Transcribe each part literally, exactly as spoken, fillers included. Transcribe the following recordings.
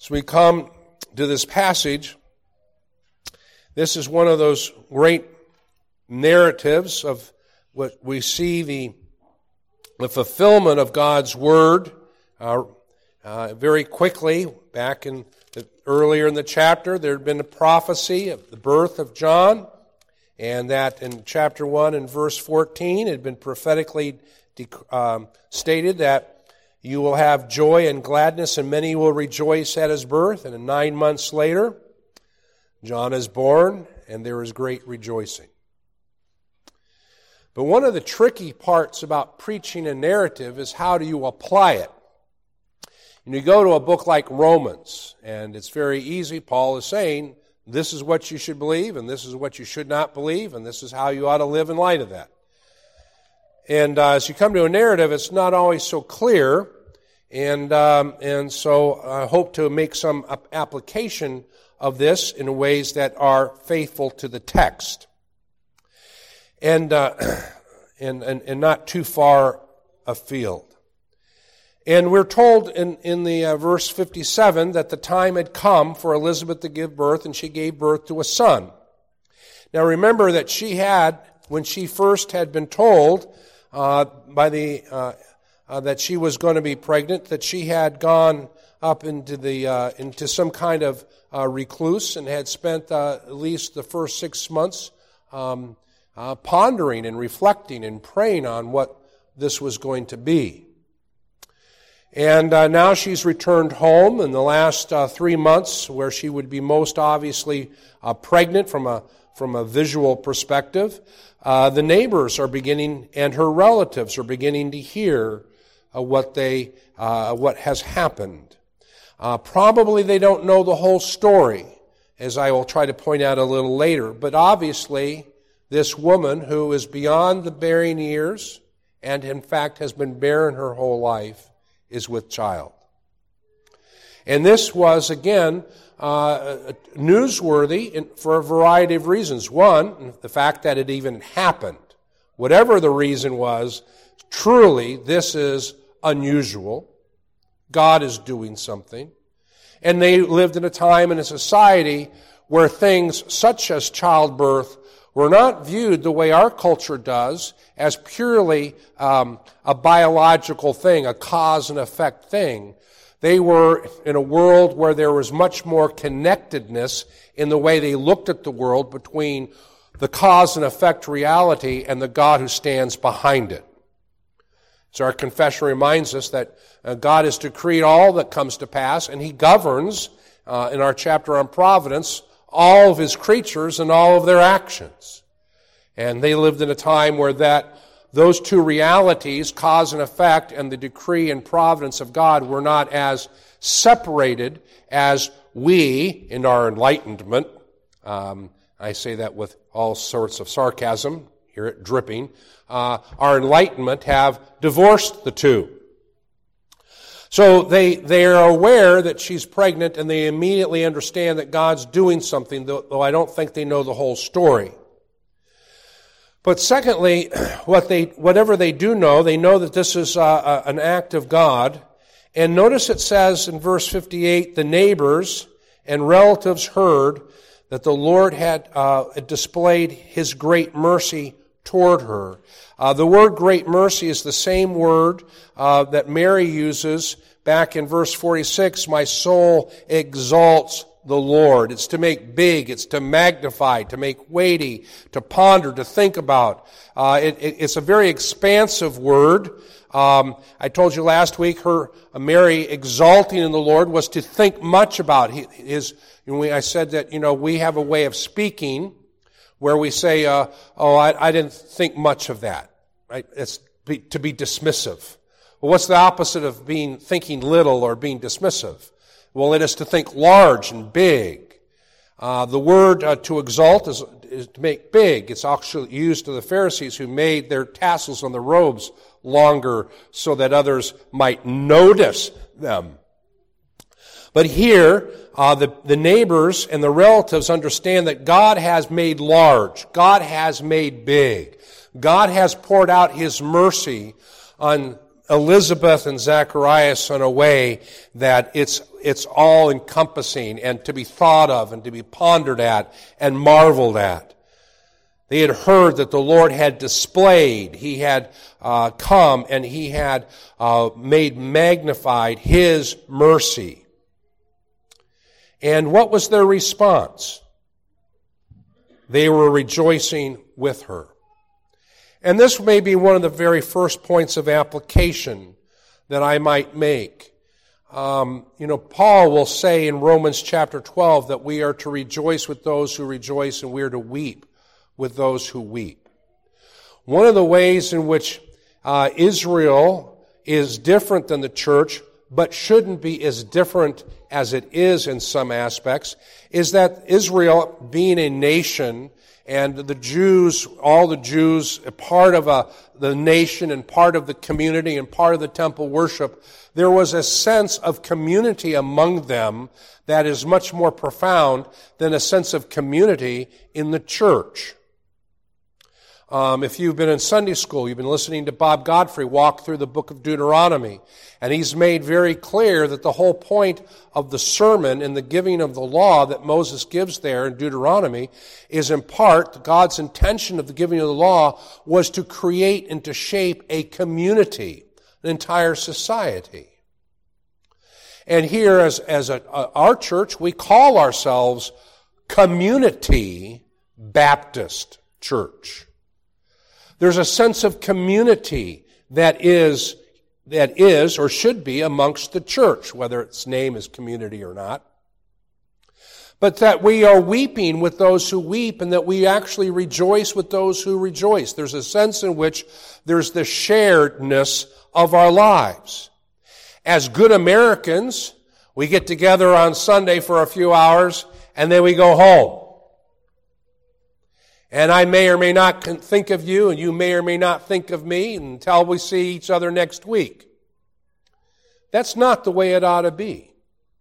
So we come to this passage. This is one of those great narratives of what we see the, the fulfillment of God's Word uh, uh, very quickly. Back in the, earlier in the chapter, there had been a prophecy of the birth of John, and that in chapter one and verse fourteen, it had been prophetically um, stated that you will have joy and gladness, and many will rejoice at his birth. And nine months later, John is born, and there is great rejoicing. But one of the tricky parts about preaching a narrative is how do you apply it? And you go to a book like Romans, and it's very easy. Paul is saying, this is what you should believe, and this is what you should not believe, and this is how you ought to live in light of that. And uh, as you come to a narrative, it's not always so clear, and um, and so I hope to make some application of this in ways that are faithful to the text, and uh, and, and and not too far afield. And we're told in in the uh, verse fifty-seven that the time had come for Elizabeth to give birth, and she gave birth to a son. Now remember that she had, when she first had been told Uh, by the uh, uh, that she was going to be pregnant, that she had gone up into the uh, into some kind of uh, recluse and had spent uh, at least the first six months um, uh, pondering and reflecting and praying on what this was going to be. And uh, now she's returned home in the last uh, three months, where she would be most obviously uh, pregnant from a from a visual perspective. Uh, the neighbors are beginning, and her relatives are beginning to hear uh, what they, uh, what has happened. Uh, probably they don't know the whole story, as I will try to point out a little later. But obviously, this woman who is beyond the bearing years, and in fact has been barren her whole life, is with child. And this was, again, Uh, newsworthy in, for a variety of reasons. One, the fact that it even happened. Whatever the reason was, truly this is unusual. God is doing something. And they lived in a time in a society where things such as childbirth were not viewed the way our culture does, as purely um, a biological thing, a cause and effect thing. They were in a world where there was much more connectedness in the way they looked at the world between the cause and effect reality and the God who stands behind it. So our confession reminds us that uh, God has decreed all that comes to pass, and He governs, uh, in our chapter on providence, all of His creatures and all of their actions. And they lived in a time where that those two realities, cause and effect, and the decree and providence of God were not as separated as we, in our enlightenment, um, I say that with all sorts of sarcasm, hear it dripping, uh, our enlightenment have divorced the two. So they, they are aware that she's pregnant, and they immediately understand that God's doing something, though, though I don't think they know the whole story. But secondly, what they, whatever they do know, they know that this is uh, an act of God. And notice it says in verse fifty-eight, the neighbors and relatives heard that the Lord had uh, displayed His great mercy toward her. Uh, the word great mercy is the same word uh, that Mary uses back in verse forty-six, my soul exalts the Lord. It's to make big, it's to magnify, to make weighty, to ponder, to think about. Uh, it, it, it's a very expansive word. Um, I told you last week, her uh, Mary exalting in the Lord was to think much about. His, you know, I said that, you know, we have a way of speaking where we say, uh, "Oh, I, I didn't think much of that." Right? It's be, to be dismissive. Well, what's the opposite of being thinking little or being dismissive? Well, it is to think large and big. Uh, the word uh, to exalt is, is to make big. It's actually used to the Pharisees who made their tassels on the robes longer so that others might notice them. But here, uh, the, the neighbors and the relatives understand that God has made large. God has made big. God has poured out His mercy on Elizabeth and Zacharias in a way that it's it's all encompassing and to be thought of and to be pondered at and marveled at. They had heard that the Lord had displayed, He had uh, come and He had uh, made magnified His mercy. And what was their response? They were rejoicing with her. And this may be one of the very first points of application that I might make. Um, you know, Paul will say in Romans chapter twelve that we are to rejoice with those who rejoice and we are to weep with those who weep. One of the ways in which uh, Israel is different than the church, but shouldn't be as different as it is in some aspects, is that Israel, being a nation, and the Jews, all the Jews, a part of a, the nation and part of the community and part of the temple worship, there was a sense of community among them that is much more profound than a sense of community in the church. Um, if you've been in Sunday school, you've been listening to Bob Godfrey walk through the book of Deuteronomy, and he's made very clear that the whole point of the sermon and the giving of the law that Moses gives there in Deuteronomy is in part, God's intention of the giving of the law was to create and to shape a community, an entire society. And here, as, as a, our church, we call ourselves Community Baptist Church. There's a sense of community that is, that is or should be amongst the church, whether its name is community or not. But that we are weeping with those who weep and that we actually rejoice with those who rejoice. There's a sense in which there's the sharedness of our lives. As good Americans, we get together on Sunday for a few hours and then we go home. And I may or may not think of you, and you may or may not think of me until we see each other next week. That's not the way it ought to be.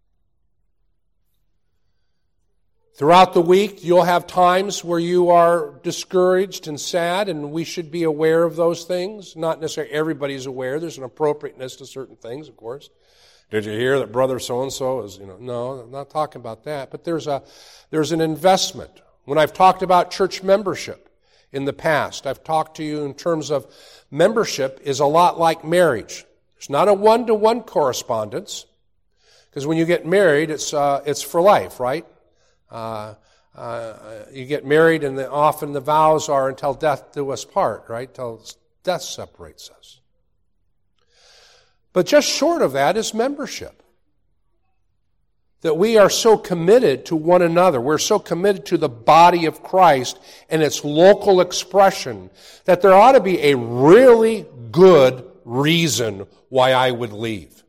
Throughout the week, you'll have times where you are discouraged and sad, and we should be aware of those things. Not necessarily everybody's aware. There's an appropriateness to certain things, of course. Did you hear that brother so-and-so is, you know, no, I'm not talking about that. But there's a, there's an investment. When I've talked about church membership in the past, I've talked to you in terms of membership is a lot like marriage. It's not a one-to-one correspondence, because when you get married, it's uh, it's for life, right? Uh, uh, you get married, and the, often the vows are until death do us part, right? Until death separates us. But just short of that is membership. That we are so committed to one another. We're so committed to the body of Christ and its local expression that there ought to be a really good reason why I would leave.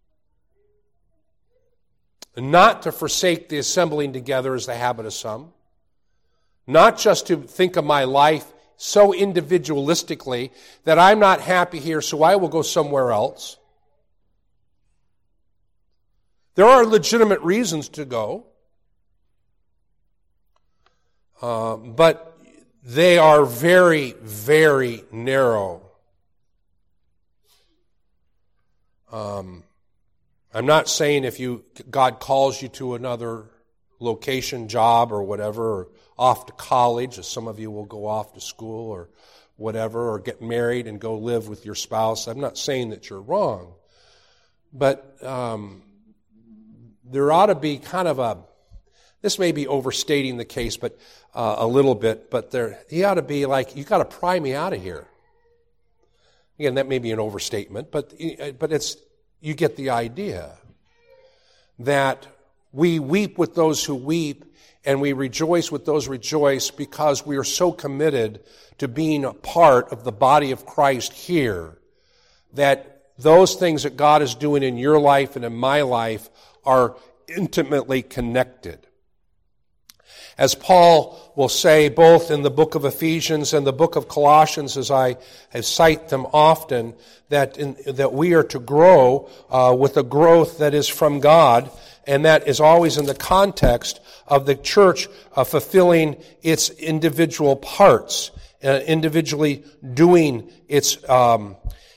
Not to forsake the assembling together as the habit of some. Not just to think of my life so individualistically that I'm not happy here, so I will go somewhere else. There are legitimate reasons to go, uh, but they are very, very narrow. Um, I'm not saying if you God calls you to another location, job, or whatever, or off to college, as some of you will go off to school or whatever, or get married and go live with your spouse. I'm not saying that you're wrong, but um, there ought to be kind of a, this may be overstating the case, but uh, a little bit, but there, he ought to be like, you got to pry me out of here. Again, that may be an overstatement, but but it's, you get the idea that we weep with those who weep and we rejoice with those who rejoice because we are so committed to being a part of the body of Christ here that those things that God is doing in your life and in my life are intimately connected. As Paul will say both in the book of Ephesians and the book of Colossians, as I, I cite them often, that in, that we are to grow uh, with a growth that is from God, and that is always in the context of the church uh, fulfilling its individual parts, uh, individually doing its um,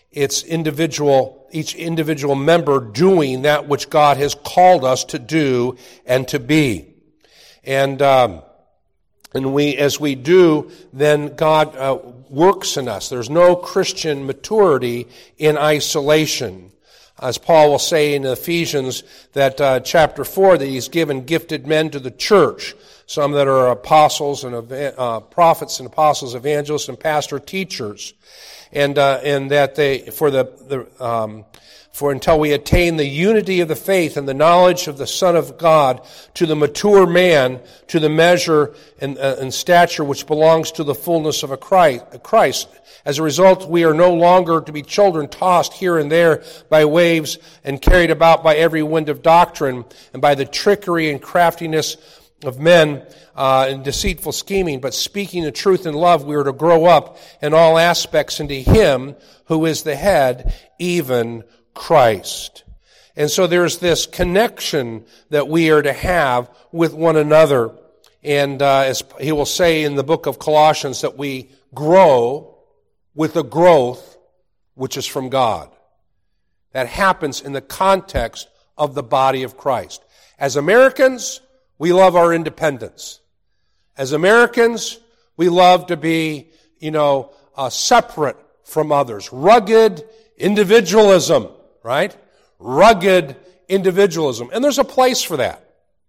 it's individual, each individual member doing that which God has called us to do and to be. And, um, and we, as we do, then God uh, works in us. There's no Christian maturity in isolation. As Paul will say in Ephesians, that uh, chapter four, that he's given gifted men to the church, some that are apostles and uh, prophets and apostles, evangelists and pastor teachers, and uh, and that they for the the um, for until we attain the unity of the faith and the knowledge of the Son of God, to the mature man, to the measure and, uh, and stature which belongs to the fullness of a Christ, a Christ. As a result, we are no longer to be children tossed here and there by waves and carried about by every wind of doctrine and by the trickery and craftiness of men uh, and deceitful scheming, but speaking the truth in love, we are to grow up in all aspects into Him who is the head, even Christ. And so there's this connection that we are to have with one another. And uh, as he will say in the book of Colossians, that we grow with the growth which is from God. That happens in the context of the body of Christ. As Americans, we love our independence. As Americans, we love to be, you know, uh, separate from others. Rugged individualism, right? Rugged individualism. And there's a place for that.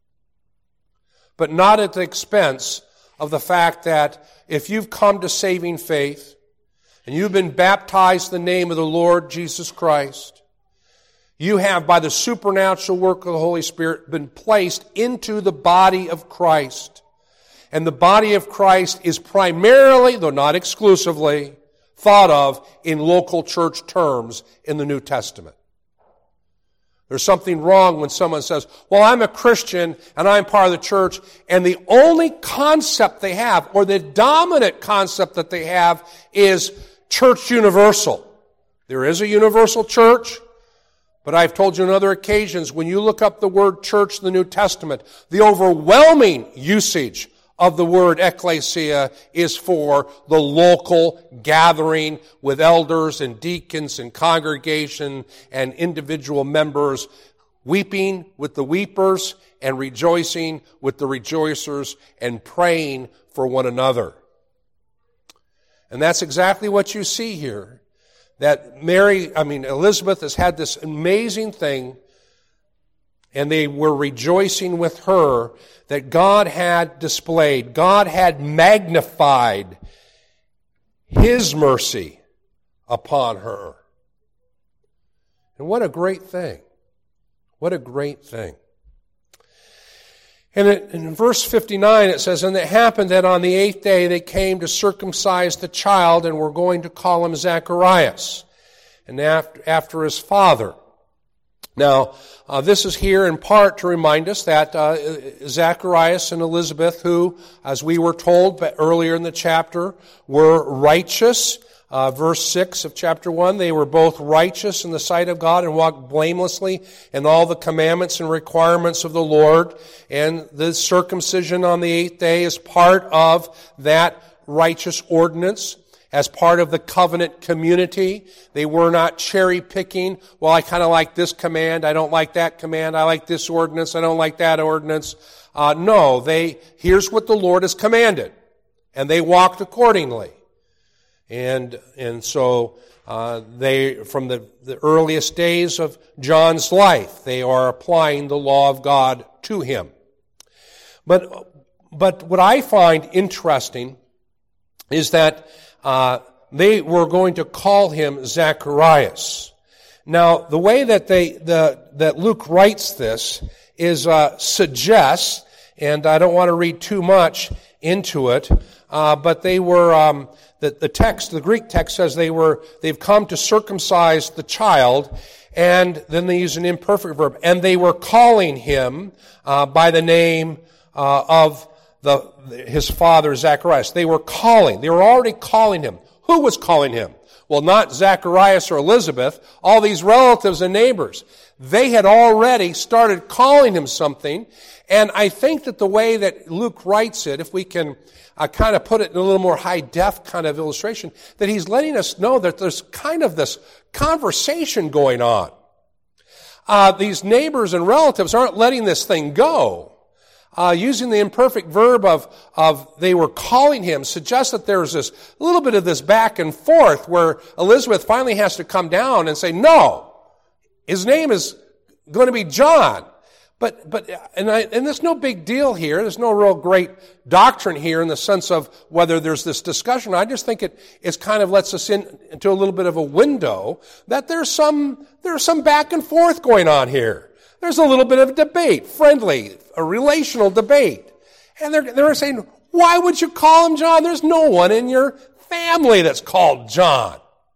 But not at the expense of the fact that if you've come to saving faith, and you've been baptized in the name of the Lord Jesus Christ, you have, by the supernatural work of the Holy Spirit, been placed into the body of Christ. And the body of Christ is primarily, though not exclusively, thought of in local church terms in the New Testament. There's something wrong when someone says, well, I'm a Christian and I'm part of the church, and the only concept they have, or the dominant concept that they have, is church universal. There is a universal church, but I've told you on other occasions, when you look up the word church in the New Testament, the overwhelming usage of the word ecclesia is for the local gathering with elders and deacons and congregation and individual members, weeping with the weepers and rejoicing with the rejoicers and praying for one another. And that's exactly what you see here. That Mary, I mean, Elizabeth has had this amazing thing, and they were rejoicing with her that God had displayed, God had magnified His mercy upon her. And what a great thing. What a great thing. And in verse fifty-nine it says, and it happened that on the eighth day they came to circumcise the child, and were going to call him Zacharias, and after, after his father. Now, uh, this is here in part to remind us that uh, Zacharias and Elizabeth, who, as we were told earlier in the chapter, were righteous. Uh, verse six of chapter one, they were both righteous in the sight of God and walked blamelessly in all the commandments and requirements of the Lord. And the circumcision on the eighth day is part of that righteous ordinance. As part of the covenant community, they were not cherry picking. Well, I kind of like this command. I don't like that command. I like this ordinance. I don't like that ordinance. Uh, no, they, here's what the Lord has commanded. And they walked accordingly. And, and so, uh, they, from the, the earliest days of John's life, they are applying the law of God to him. But, but what I find interesting is that Uh, they were going to call him Zacharias. Now, the way that they, the, that Luke writes this is, uh, suggests, and I don't want to read too much into it, uh, but they were, um, the, the text, the Greek text says they were, they've come to circumcise the child, and then they use an imperfect verb, and they were calling him, uh, by the name, uh, of The, his father, Zacharias. They were calling. They were already calling him. Who was calling him? Well, not Zacharias or Elizabeth. All these relatives and neighbors. They had already started calling him something. And I think that the way that Luke writes it, if we can uh, kind of put it in a little more high-def kind of illustration, that he's letting us know that there's kind of this conversation going on. Uh, these neighbors and relatives aren't letting this thing go. Uh, using the imperfect verb of, of they were calling him suggests that there's this a little bit of this back and forth where Elizabeth finally has to come down and say, no, his name is going to be John. But, but, and I, and there's no big deal here. There's no real great doctrine here in the sense of whether there's this discussion. I just think it is kind of lets us in into a little bit of a window that there's some, there's some back and forth going on here. There's a little bit of debate, friendly, a relational debate. And they're, they're saying, why would you call him John? There's no one in your family that's called John.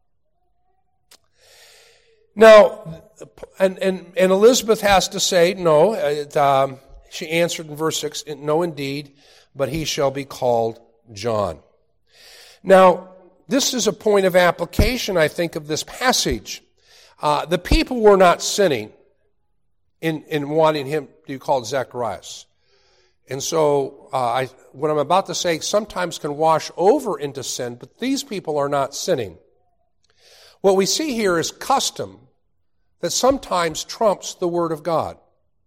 Now, And, and, and Elizabeth has to say, no, it, um, she answered in verse six, no indeed, but he shall be called John. Now, this is a point of application, I think, of this passage. Uh, the people were not sinning in, in wanting him to be called Zacharias. And so, uh, I, what I'm about to say sometimes can wash over into sin, but these people are not sinning. What we see here is custom that sometimes trumps the Word of God.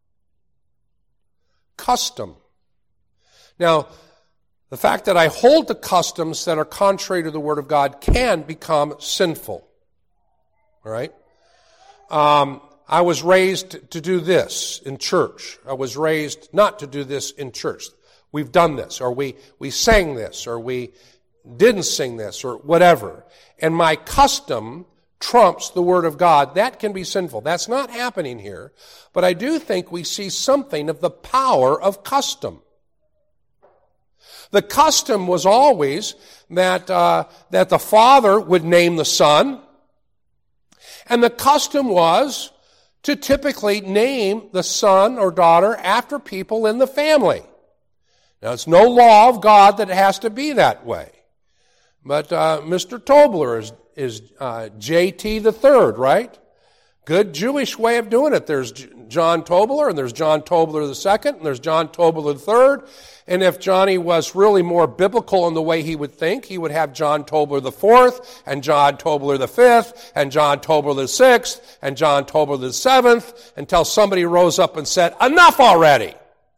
Custom. Now, the fact that I hold to customs that are contrary to the Word of God can become sinful. All right? Um, I was raised to do this in church. I was raised not to do this in church. We've done this, or we, we sang this, or we didn't sing this, or whatever. And my custom trumps the Word of God. That can be sinful. That's not happening here. But I do think we see something of the power of custom. The custom was always that, uh, that the father would name the son. And the custom was to typically name the son or daughter after people in the family. Now, it's no law of God that it has to be that way. But uh, Mister Tobler is is uh, J T the third, right? Good Jewish way of doing it. There's J- John Tobler, and there's John Tobler the second, and there's John Tobler the third. And if Johnny was really more biblical in the way he would think, he would have John Tobler the fourth, and John Tobler the fifth, and John Tobler the sixth, and John Tobler the seventh, until somebody rose up and said, enough already.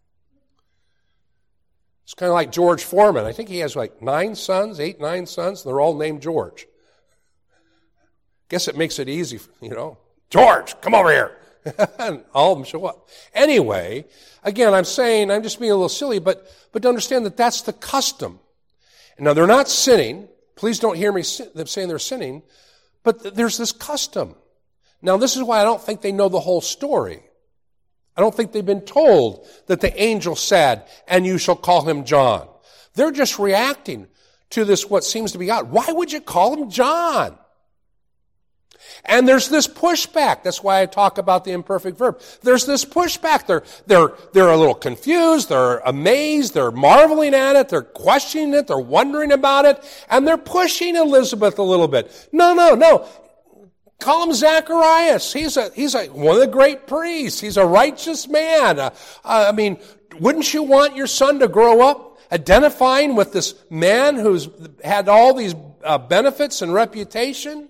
It's kind of like George Foreman. I think he has like nine sons, eight, nine sons, and they're all named George. Guess it makes it easy, you know. George, come over here. And all of them show up. Anyway, again, I'm saying, I'm just being a little silly, but, but to understand that that's the custom. Now, they're not sinning. Please don't hear me them saying they're sinning. But there's this custom. Now, this is why I don't think they know the whole story. I don't think they've been told that the angel said, and you shall call him John. They're just reacting to this, what seems to be God. Why would you call him John? And there's this pushback. That's why I talk about the imperfect verb. There's this pushback. They're, they're, they're a little confused. They're amazed. They're marveling at it. They're questioning it. They're wondering about it. And they're pushing Elizabeth a little bit. No, no, no. Call him Zacharias. He's a, he's a, one of the great priests. He's a righteous man. Uh, I mean, wouldn't you want your son to grow up identifying with this man who's had all these uh, benefits and reputation?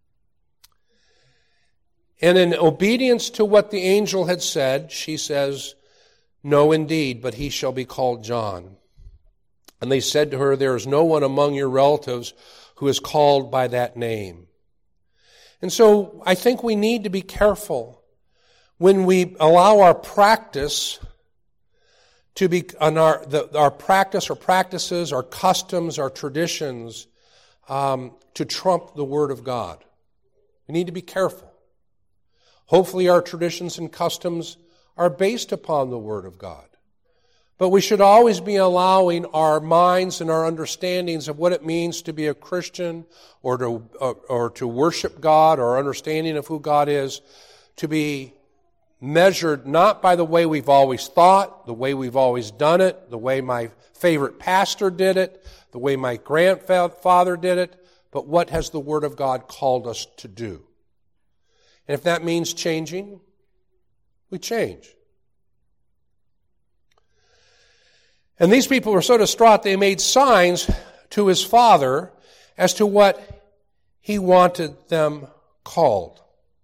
And in obedience to what the angel had said, she says, no, indeed, but he shall be called John. And they said to her, there is no one among your relatives who is called by that name. And so I think we need to be careful when we allow our practice to be, on our, the, our practice or practices, our customs, our traditions, um, to trump the Word of God. We need to be careful. Hopefully our traditions and customs are based upon the Word of God. But we should always be allowing our minds and our understandings of what it means to be a Christian or to, or, or to worship God, or our understanding of who God is, to be measured not by the way we've always thought, the way we've always done it, the way my favorite pastor did it, the way my grandfather did it, but what has the Word of God called us to do? And if that means changing, we change. And these people were so distraught, they made signs to his father as to what he wanted them called.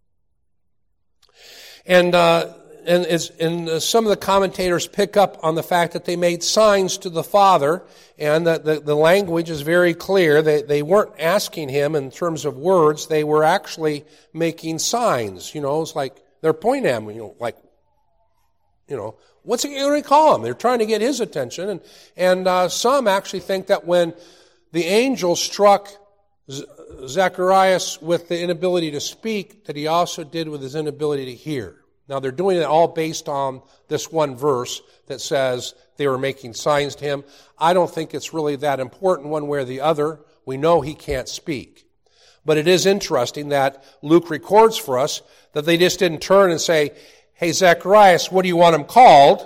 And uh, and, is, and uh, some of the commentators pick up on the fact that they made signs to the Father, and the, the, the language is very clear. They, they weren't asking him in terms of words. They were actually making signs. You know, it's like they're pointing at him, you know, like, you know, what's he going to call him? They're trying to get his attention. And, and uh, some actually think that when the angel struck Z- Zacharias with the inability to speak, that he also did with his inability to hear. Now, they're doing it all based on this one verse that says they were making signs to him. I don't think it's really that important one way or the other. We know he can't speak. But it is interesting that Luke records for us that they just didn't turn and say, hey, Zacharias, what do you want him called?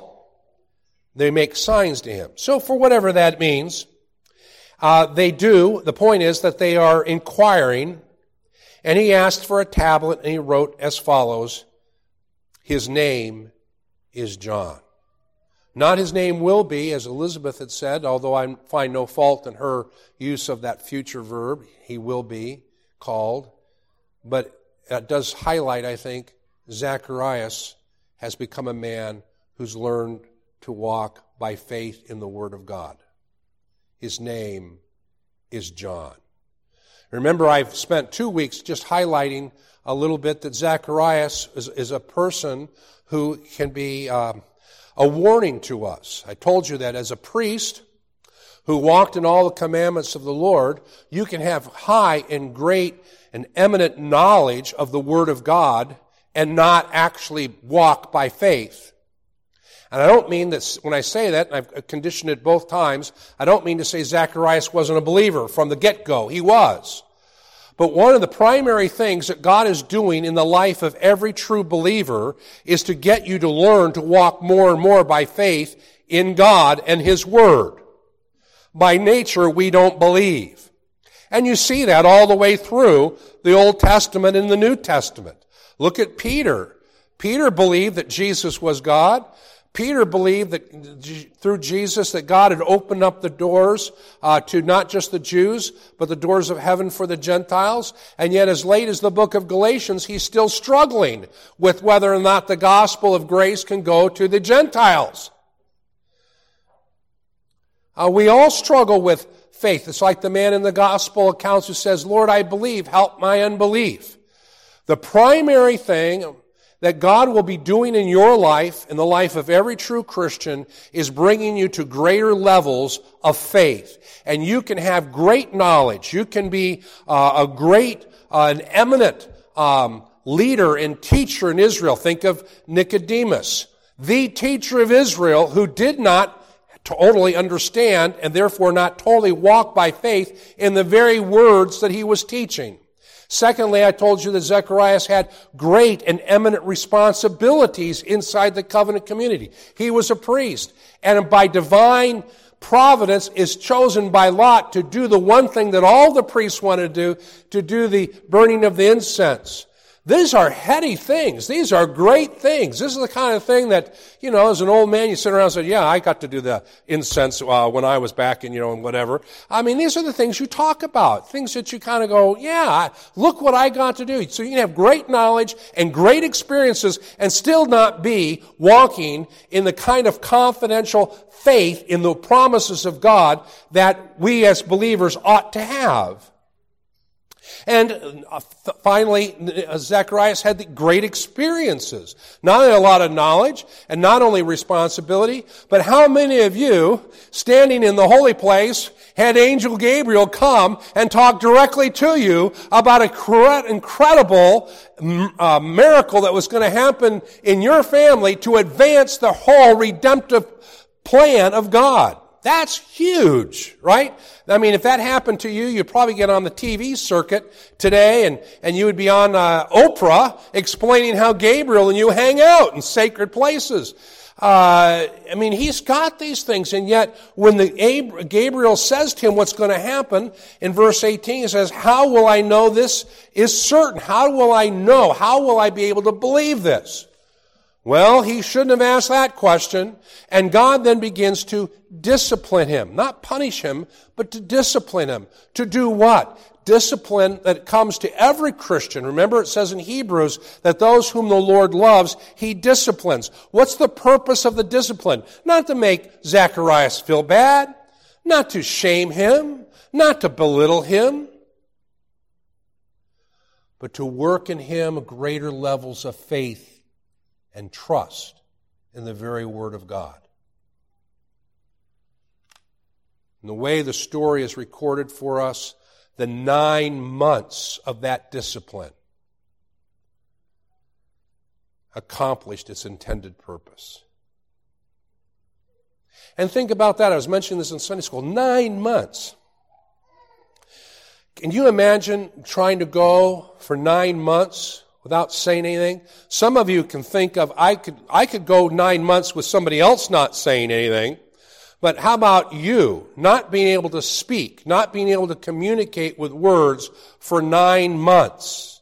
They make signs to him. So for whatever that means, uh, they do. The point is that they are inquiring. And he asked for a tablet, and he wrote as follows, his name is John. Not his name will be, as Elizabeth had said, although I find no fault in her use of that future verb, he will be called. But it does highlight, I think, Zacharias has become a man who's learned to walk by faith in the Word of God. His name is John. Remember, I've spent two weeks just highlighting a little bit that Zacharias is, is a person who can be um, a warning to us. I told you that as a priest who walked in all the commandments of the Lord, you can have high and great and eminent knowledge of the Word of God and not actually walk by faith. And I don't mean that when I say that, and I've conditioned it both times, I don't mean to say Zacharias wasn't a believer from the get-go. He was. But one of the primary things that God is doing in the life of every true believer is to get you to learn to walk more and more by faith in God and His Word. By nature, we don't believe. And you see that all the way through the Old Testament and the New Testament. Look at Peter. Peter believed that Jesus was God. Peter believed that through Jesus that God had opened up the doors uh, to not just the Jews, but the doors of heaven for the Gentiles. And yet as late as the book of Galatians, he's still struggling with whether or not the gospel of grace can go to the Gentiles. Uh, we all struggle with faith. It's like the man in the gospel accounts who says, Lord, I believe, help my unbelief. The primary thing that God will be doing in your life, in the life of every true Christian, is bringing you to greater levels of faith. And you can have great knowledge. You can be uh, a great, uh, an eminent um, leader and teacher in Israel. Think of Nicodemus, the teacher of Israel who did not totally understand and therefore not totally walk by faith in the very words that he was teaching. Secondly, I told you that Zacharias had great and eminent responsibilities inside the covenant community. He was a priest, and by divine providence is chosen by Lot to do the one thing that all the priests wanted to do, to do the burning of the incense. These are heady things. These are great things. This is the kind of thing that, you know, as an old man, you sit around and say, yeah, I got to do the incense uh, when I was back in, you know, and whatever. I mean, these are the things you talk about. Things that you kind of go, yeah, look what I got to do. So you can have great knowledge and great experiences and still not be walking in the kind of confidential faith in the promises of God that we as believers ought to have. And uh, finally, Zacharias had the great experiences. Not only a lot of knowledge and not only responsibility, but how many of you, standing in the holy place, had Angel Gabriel come and talk directly to you about an incredible uh, miracle that was going to happen in your family to advance the whole redemptive plan of God? That's huge, right? I mean, if that happened to you, you'd probably get on the T V circuit today and, and you would be on uh, Oprah explaining how Gabriel and you hang out in sacred places. Uh, I mean, he's got these things, and yet when the Ab- Gabriel says to him what's going to happen, in verse eighteen, he says, how will I know this is certain? How will I know? How will I be able to believe this? Well, he shouldn't have asked that question. And God then begins to discipline him. Not punish him, but to discipline him. To do what? Discipline that comes to every Christian. Remember, it says in Hebrews that those whom the Lord loves, he disciplines. What's the purpose of the discipline? Not to make Zacharias feel bad, not to shame him, not to belittle him, but to work in him greater levels of faith and trust in the very Word of God. And the way the story is recorded for us, the nine months of that discipline accomplished its intended purpose. And think about that. I was mentioning this in Sunday school. Nine months. Can you imagine trying to go for nine months without saying anything? Some of you can think of, I could, I could go nine months with somebody else not saying anything. But how about you not being able to speak, not being able to communicate with words for nine months?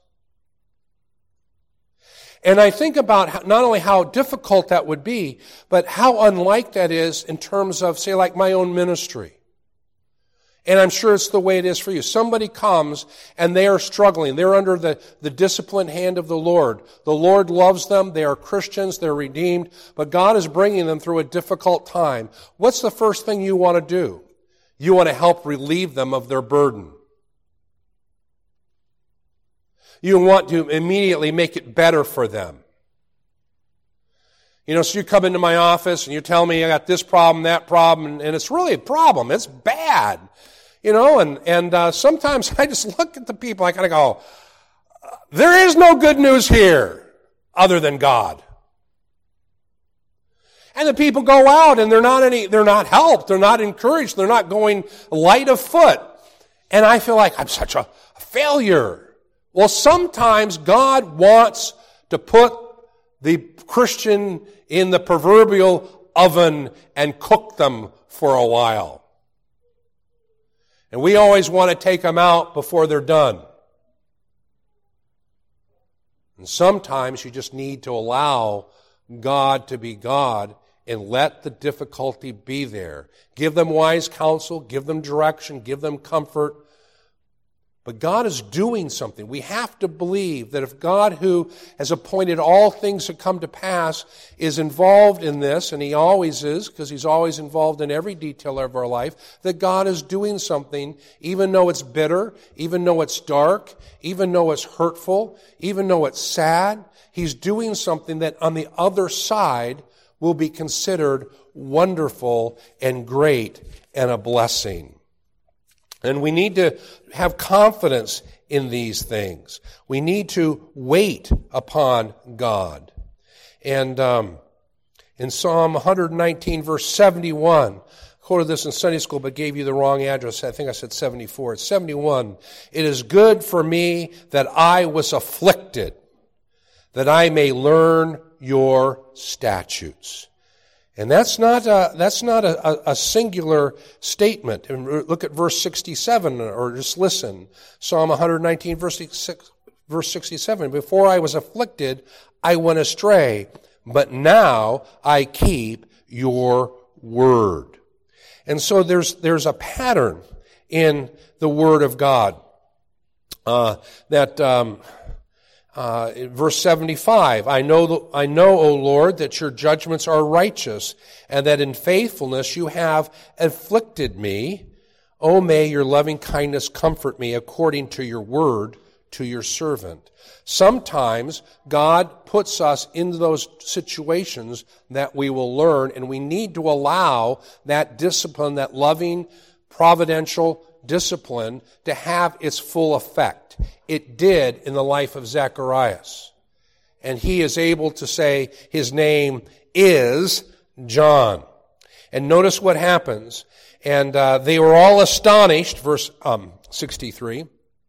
And I think about how, not only how difficult that would be, but how unlike that is in terms of, say, like my own ministry. And I'm sure it's the way it is for you. Somebody comes and they are struggling. They're under the, the disciplined hand of the Lord. The Lord loves them. They are Christians. They're redeemed. But God is bringing them through a difficult time. What's the first thing you want to do? You want to help relieve them of their burden. You want to immediately make it better for them. You know, so you come into my office and you tell me I got this problem, that problem, and, and it's really a problem. It's bad. You know, and, and uh, sometimes I just look at the people, I kind of go, there is no good news here other than God. And the people go out and they're not any, they're not helped, they're not encouraged, they're not going light of foot. And I feel like I'm such a failure. Well, sometimes God wants to put the Christian in the proverbial oven and cook them for a while. And we always want to take them out before they're done. And sometimes you just need to allow God to be God and let the difficulty be there. Give them wise counsel, give them direction, give them comfort. But God is doing something. We have to believe that if God, who has appointed all things to come to pass, is involved in this, and He always is, because He's always involved in every detail of our life, that God is doing something, even though it's bitter, even though it's dark, even though it's hurtful, even though it's sad. He's doing something that on the other side will be considered wonderful and great and a blessing. And we need to have confidence in these things. We need to wait upon God. And um, in Psalm one nineteen, verse seventy-one, I quoted this in Sunday school but gave you the wrong address. I think I said seventy-four. It's seventy-one. It is good for me that I was afflicted, that I may learn your statutes. And that's not a, that's not a, a singular statement. And look at verse sixty-seven, or just listen. Psalm one nineteen, verse sixty-seven. Before I was afflicted, I went astray, but now I keep your word. And so there's there's a pattern in the Word of God uh, that. Um, Uh, verse seventy-five, I know, the, I know, O Lord, that your judgments are righteous, and that in faithfulness you have afflicted me. O may your loving kindness comfort me according to your word to your servant. Sometimes God puts us into those situations that we will learn, and we need to allow that discipline, that loving, providential discipline, to have its full effect. It did in the life of Zacharias. And he is able to say his name is John. And notice what happens. And uh, they were all astonished, verse um, sixty-three.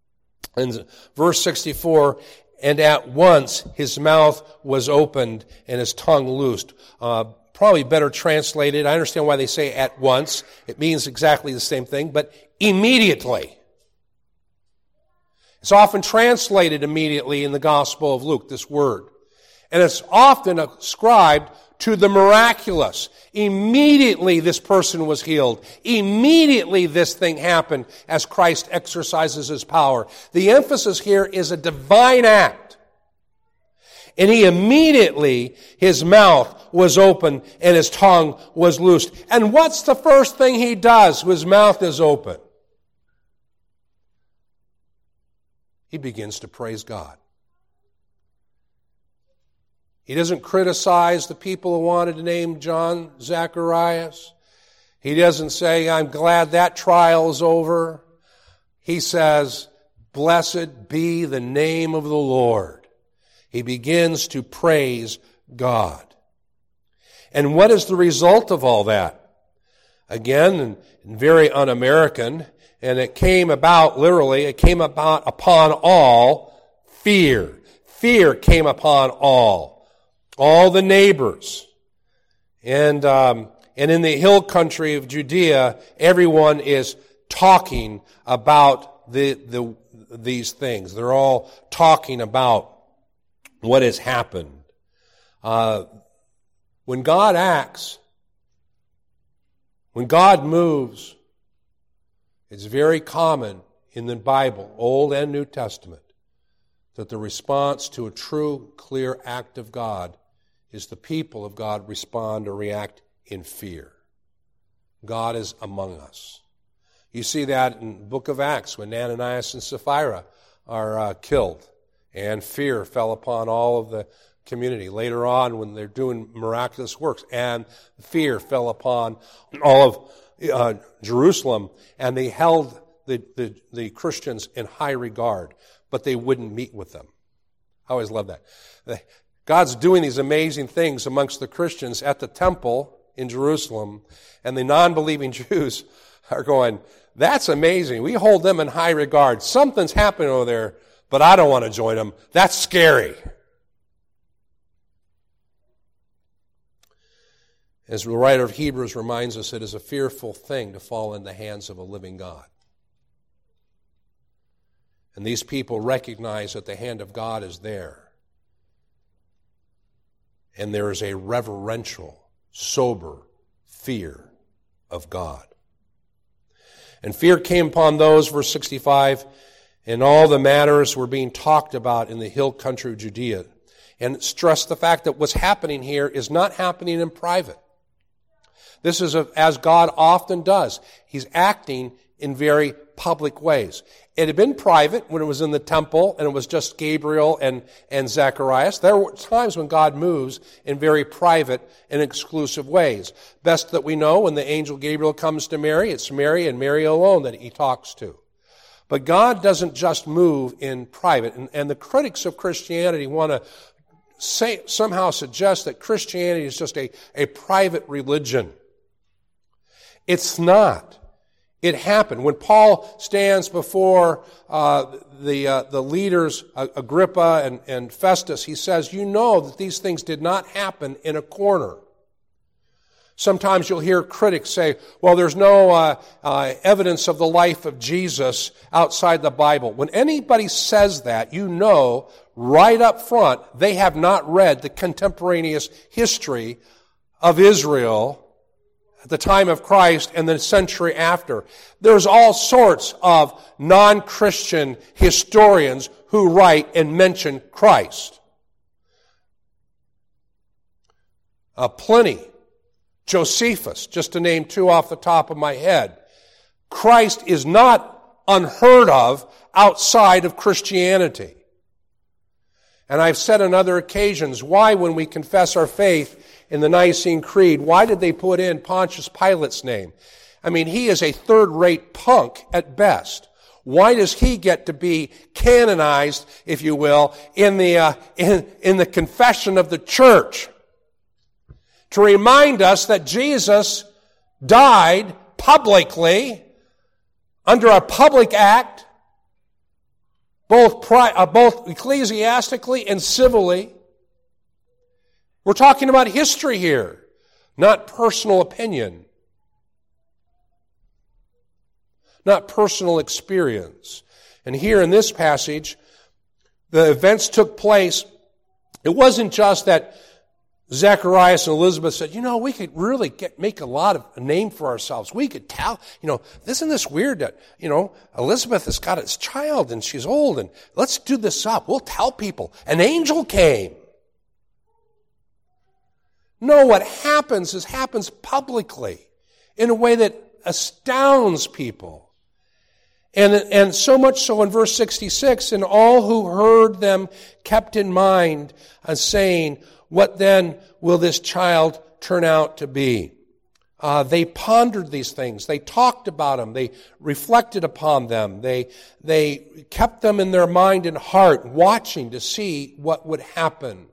And verse sixty-four, and at once his mouth was opened and his tongue loosed. Uh, probably better translated. I understand why they say at once. It means exactly the same thing, but immediately. It's often translated immediately in the Gospel of Luke, this word. And it's often ascribed to the miraculous. Immediately this person was healed. Immediately this thing happened as Christ exercises his power. The emphasis here is a divine act. And he immediately, his mouth was open and his tongue was loosed. And what's the first thing he does when his mouth is open? He begins to praise God. He doesn't criticize the people who wanted to name John Zacharias. He doesn't say, I'm glad that trial's over. He says, blessed be the name of the Lord. He begins to praise God. And what is the result of all that? Again, very un-American, and it came about, literally, it came about upon all fear. Fear came upon all. All the neighbors. And um, and in the hill country of Judea, everyone is talking about the the these things. They're all talking about what has happened. Uh, when God acts, when God moves, it's very common in the Bible, Old and New Testament, that the response to a true, clear act of God is the people of God respond or react in fear. God is among us. You see that in the book of Acts when Ananias and Sapphira are uh, killed, and fear fell upon all of the community. Later on, when they're doing miraculous works, and fear fell upon all of uh, Jerusalem, and they held the, the, the Christians in high regard, but they wouldn't meet with them. I always love that. They, God's doing these amazing things amongst the Christians at the temple in Jerusalem, and the non-believing Jews are going, that's amazing. We hold them in high regard. Something's happening over there, but I don't want to join them. That's scary. As the writer of Hebrews reminds us, it is a fearful thing to fall in the hands of a living God. And these people recognize that the hand of God is there. And there is a reverential, sober fear of God. And fear came upon those, verse sixty-five, and all the matters were being talked about in the hill country of Judea. And stress the fact that what's happening here is not happening in private. This is a, as God often does. He's acting in very public ways. It had been private when it was in the temple and it was just Gabriel and, and Zacharias. There were times when God moves in very private and exclusive ways. Best that we know, when the angel Gabriel comes to Mary, it's Mary and Mary alone that he talks to. But God doesn't just move in private. And, and the critics of Christianity want to say, somehow suggest that Christianity is just a, a private religion. It's not. It happened. When Paul stands before uh, the uh, the leaders, uh, Agrippa and, and Festus, he says, you know that these things did not happen in a corner. Sometimes you'll hear critics say, well, there's no uh, uh, evidence of the life of Jesus outside the Bible. When anybody says that, you know right up front they have not read the contemporaneous history of Israel at the time of Christ and the century after. There's all sorts of non-Christian historians who write and mention Christ. Uh, Pliny, Josephus, just to name two off the top of my head. Christ is not unheard of outside of Christianity. And I've said on other occasions, why when we confess our faith in the Nicene Creed, why did they put in Pontius Pilate's name? I mean, he is a third-rate punk at best. Why does he get to be canonized, if you will, in the uh, in, in the confession of the church? To remind us that Jesus died publicly under a public act, both pri- uh, both ecclesiastically and civilly. We're talking about history here, not personal opinion, not personal experience. And here in this passage, the events took place It wasn't just that Zacharias and Elizabeth said, you know, we could really get, make a lot of a name for ourselves. We could tell, you know, isn't this weird that, you know, Elizabeth has got a child and she's old and let's do this up. We'll tell people. An angel came. No, what happens is happens publicly in a way that astounds people. And, and so much so in verse sixty-six, and all who heard them kept in mind, uh, saying, what then will this child turn out to be? Uh, they pondered these things. They talked about them. They reflected upon them. They, they kept them in their mind and heart, watching to see what would happen.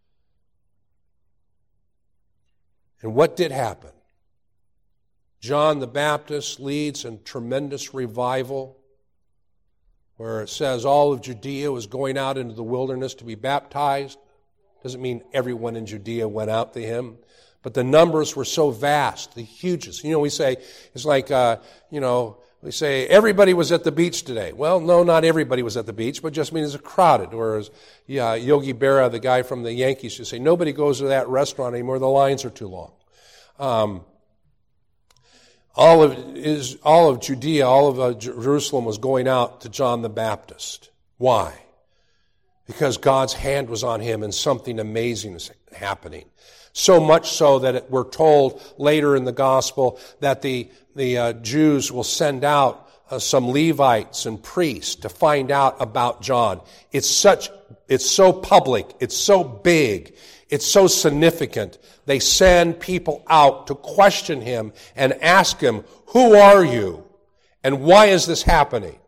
And what did happen? John the Baptist leads a tremendous revival where it says all of Judea was going out into the wilderness to be baptized. Doesn't mean everyone in Judea went out to him, but the numbers were so vast, the hugest. You know, we say, it's like, uh, you know, we say everybody was at the beach today. Well, no, not everybody was at the beach, but just means it's crowded. Whereas, yeah, Yogi Berra, the guy from the Yankees, used to say, nobody goes to that restaurant anymore, the lines are too long. Um, all of is all of Judea, all of uh, Jerusalem was going out to John the Baptist. Why? Because God's hand was on him and something amazing is happening. So much so that it, we're told later in the gospel that the, the uh, Jews will send out uh, some Levites and priests to find out about John. It's such, it's so public, it's so big, it's so significant. They send people out to question him and ask him, who are you? And why is this happening?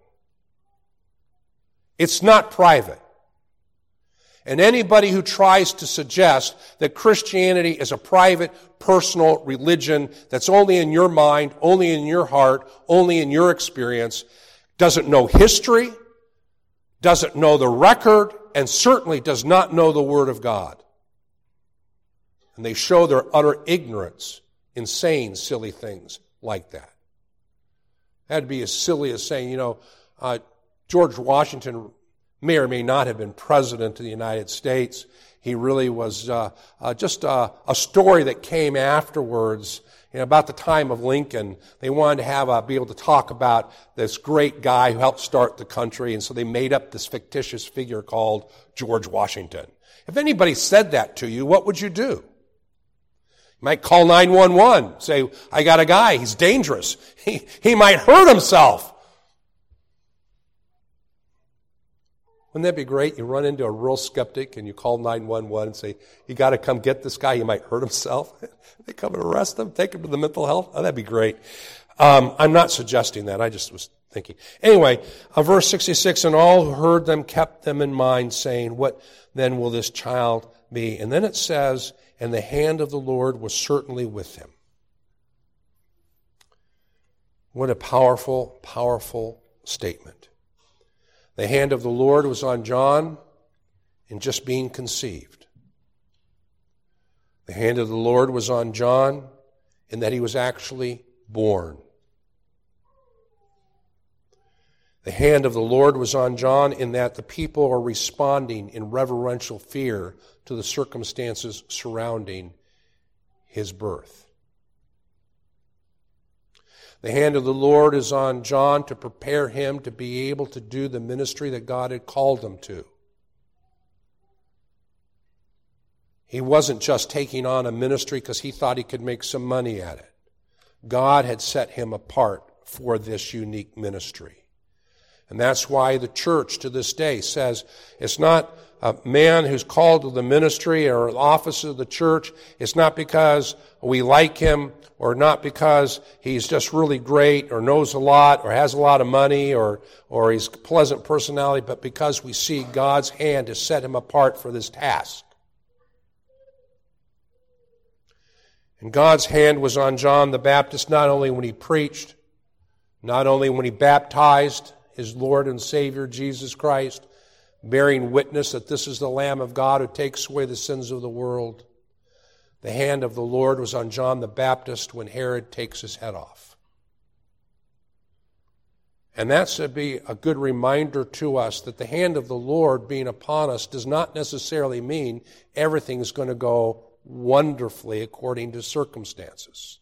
It's not private. And anybody who tries to suggest that Christianity is a private, personal religion that's only in your mind, only in your heart, only in your experience, doesn't know history, doesn't know the record, and certainly does not know the Word of God. And they show their utter ignorance in saying silly things like that. That'd be as silly as saying, you know, uh, George Washington may or may not have been president of the United States. He really was uh, uh, just uh, a story that came afterwards. You know, about the time of Lincoln, they wanted to have uh, be able to talk about this great guy who helped start the country, and so they made up this fictitious figure called George Washington. If anybody said that to you, what would you do? You might call nine one one, say, I got a guy, he's dangerous. He, he might hurt himself. Wouldn't that be great? You run into a real skeptic and you call nine one one and say, you got to come get this guy, he might hurt himself. They come and arrest him, take him to the mental health. Oh, that'd be great. Um, I'm not suggesting that. I just was thinking. Anyway, uh, verse sixty-six, and all who heard them kept them in mind, saying, what then will this child be? And then it says, and the hand of the Lord was certainly with him. What a powerful, powerful statement. The hand of the Lord was on John in just being conceived. The hand of the Lord was on John in that he was actually born. The hand of the Lord was on John in that the people are responding in reverential fear to the circumstances surrounding his birth. The hand of the Lord is on John to prepare him to be able to do the ministry that God had called him to. He wasn't just taking on a ministry because he thought he could make some money at it. God had set him apart for this unique ministry. And that's why the church to this day says it's not a man who's called to the ministry or office of the church. It's not because we like him or not because he's just really great or knows a lot or has a lot of money or, or he's a pleasant personality, but because we see God's hand has set him apart for this task. And God's hand was on John the Baptist not only when he preached, not only when he baptized his Lord and Savior Jesus Christ, bearing witness that this is the Lamb of God who takes away the sins of the world. The hand of the Lord was on John the Baptist when Herod takes his head off. And that should be a good reminder to us that the hand of the Lord being upon us does not necessarily mean everything's going to go wonderfully according to circumstances.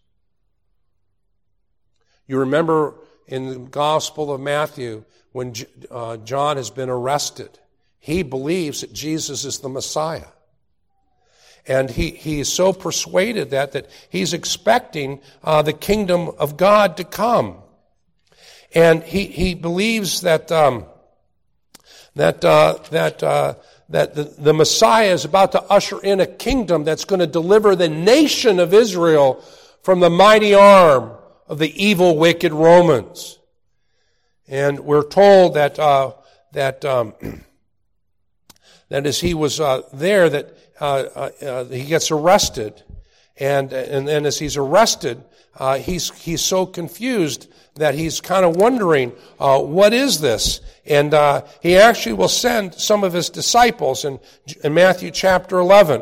You remember in the Gospel of Matthew when uh, John has been arrested, he believes that Jesus is the Messiah. And he, he is so persuaded that, that he's expecting uh, the kingdom of God to come. And he, he believes that um, that uh, that uh, that the, the Messiah is about to usher in a kingdom that's going to deliver the nation of Israel from the mighty arm of the evil, wicked Romans. And we're told that uh, that um, that as he was uh, there, that uh, uh, he gets arrested, and and then as he's arrested, uh, he's he's so confused that he's kind of wondering, uh, what is this? And uh, he actually will send some of his disciples in, in Matthew chapter eleven.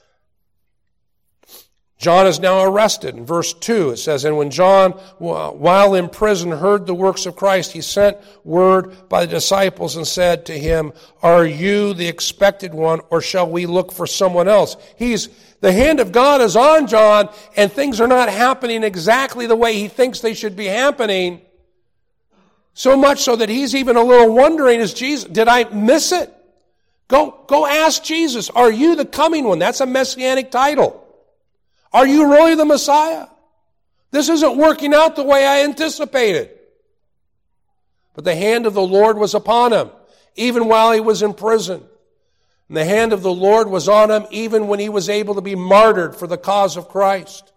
John is now arrested. In verse two, it says, "And when John, while in prison, heard the works of Christ, he sent word by the disciples and said to him, 'Are you the expected one, or shall we look for someone else?'" He's The hand of God is on John, and things are not happening exactly the way he thinks they should be happening. So much so that he's even a little wondering, is Jesus, did I miss it? Go, go ask Jesus, are you the coming one? That's a messianic title. Are you really the Messiah? This isn't working out the way I anticipated. But the hand of the Lord was upon him, even while he was in prison. And the hand of the Lord was on him even when he was able to be martyred for the cause of Christ.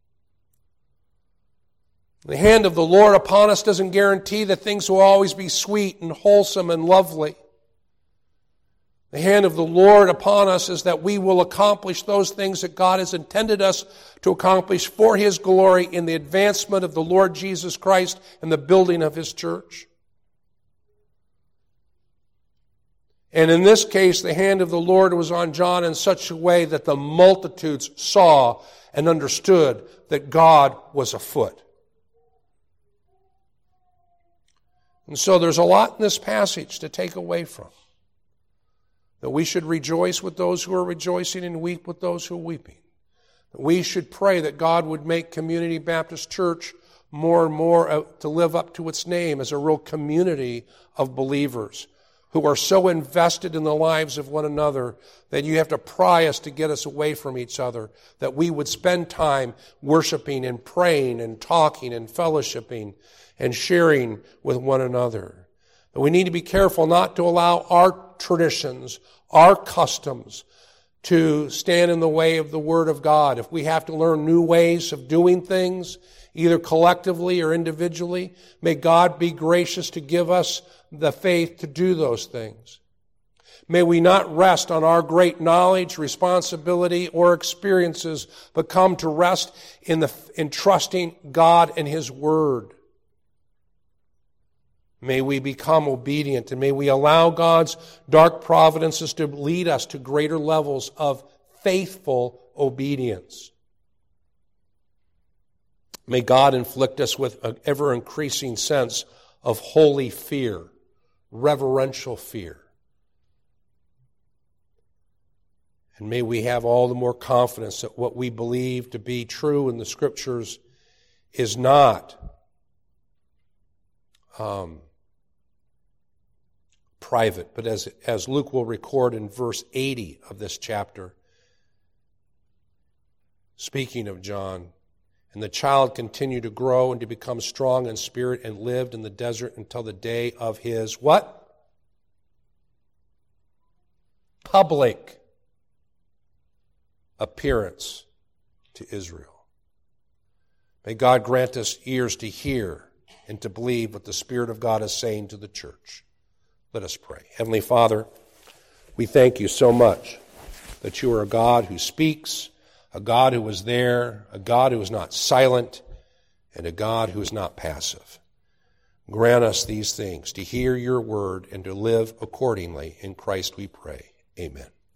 The hand of the Lord upon us doesn't guarantee that things will always be sweet and wholesome and lovely. The hand of the Lord upon us is that we will accomplish those things that God has intended us to accomplish for His glory in the advancement of the Lord Jesus Christ and the building of His church. And in this case, the hand of the Lord was on John in such a way that the multitudes saw and understood that God was afoot. And so there's a lot in this passage to take away from. That we should rejoice with those who are rejoicing and weep with those who are weeping. That we should pray that God would make Community Baptist Church more and more to live up to its name as a real community of believers who are so invested in the lives of one another that you have to pry us to get us away from each other, that we would spend time worshiping and praying and talking and fellowshipping and sharing with one another. That we need to be careful not to allow our traditions, our customs, to stand in the way of the Word of God. If we have to learn new ways of doing things, either collectively or individually, may God be gracious to give us the faith to do those things. May we not rest on our great knowledge, responsibility, or experiences, but come to rest in the in trusting God and His Word. May we become obedient, and may we allow God's dark providences to lead us to greater levels of faithful obedience. May God inflict us with an ever-increasing sense of holy fear, reverential fear. And may we have all the more confidence that what we believe to be true in the Scriptures is not um, private, but as, as Luke will record in verse eighty of this chapter, speaking of John, "And the child continued to grow and to become strong in spirit and lived in the desert until the day of his," what? Public appearance to Israel. May God grant us ears to hear and to believe what the Spirit of God is saying to the church. Let us pray. Heavenly Father, we thank you so much that you are a God who speaks, a God who is there, a God who is not silent, and a God who is not passive. Grant us these things, to hear your word and to live accordingly. In Christ we pray. Amen.